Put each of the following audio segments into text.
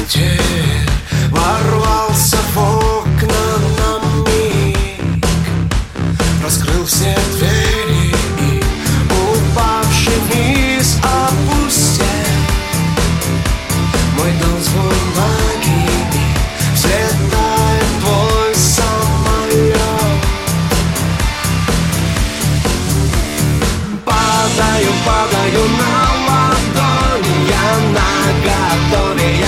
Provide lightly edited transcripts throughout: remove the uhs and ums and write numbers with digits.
ветер ворвался в окна на миг, раскрыл все двери и, упавший вниз, опустил мой дом с бумаги. Взлетает твой самолет, падаю на ладони. Я наготове,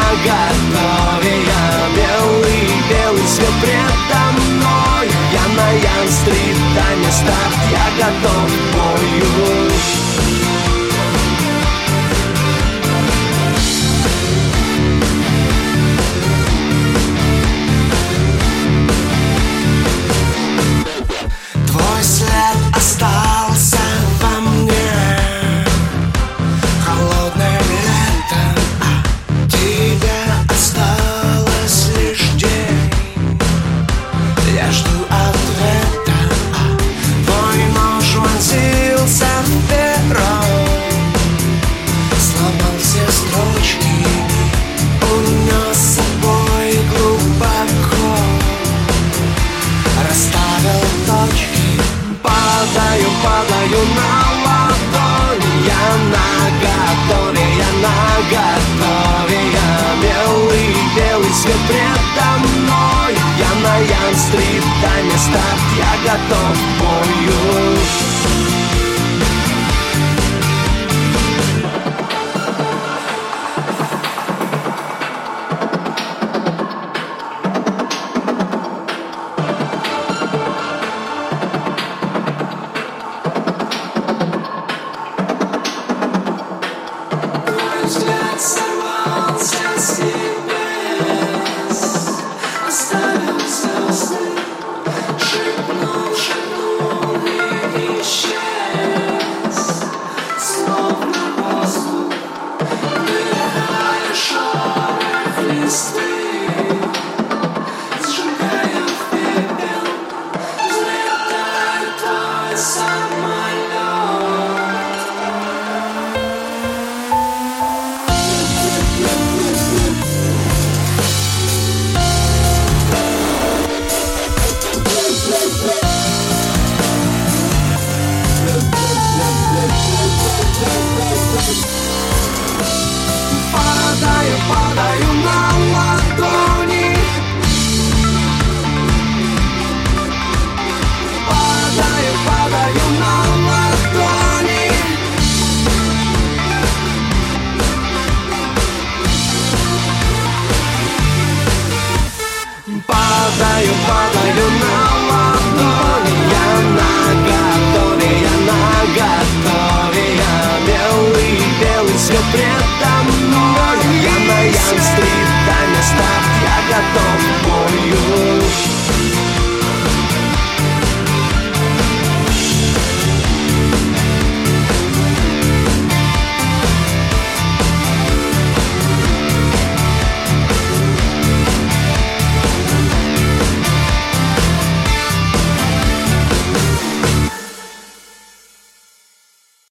белый свет предо мной. Я на Ян-стрит, Таня, старт, я готов к бою. Твой след остался во мне холодным летом, а тебе осталось лишь день. Я жду ответа, а твой нож вонзился в перо, сломал все строчки и унес с собой глубоко. Расставил точки, падаю на ладони. Я наготове, белый свет предо мной. Я на Ян-стрит, Таня, старт, я готов к бою.